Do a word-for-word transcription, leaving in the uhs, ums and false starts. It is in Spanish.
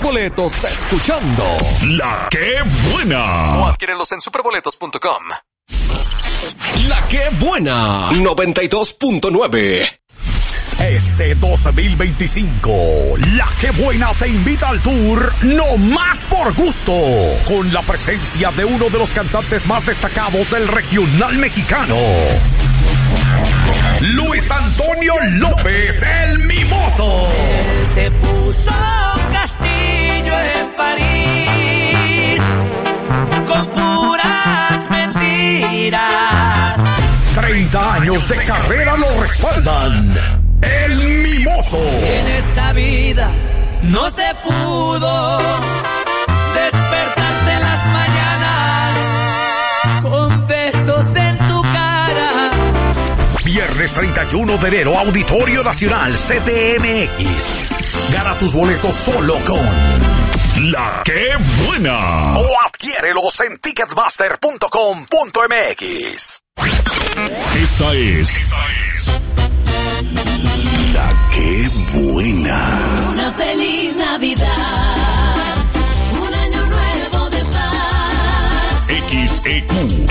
boletos escuchando La Que Buena. O adquiérelos en superboletos punto com. La Que Buena noventa y dos punto nueve. Este dos mil veinticinco, La Que Buena te invita al tour No Más por Gusto, con la presencia de uno de los cantantes más destacados del regional mexicano, Luis Antonio López, el Mimoso. Él se puso castillo en París con puras mentiras. treinta años de carrera lo respaldan. El Mimoso. En esta vida no se pudo despertarse en las mañanas con besos en tu cara. Viernes treinta y uno de enero, Auditorio Nacional C D M X. Gana tus boletos solo con La Que Buena. O adquiérelos en ticketmaster punto com punto m x. Esta es... Esta es... La Que Buena. Una feliz Navidad.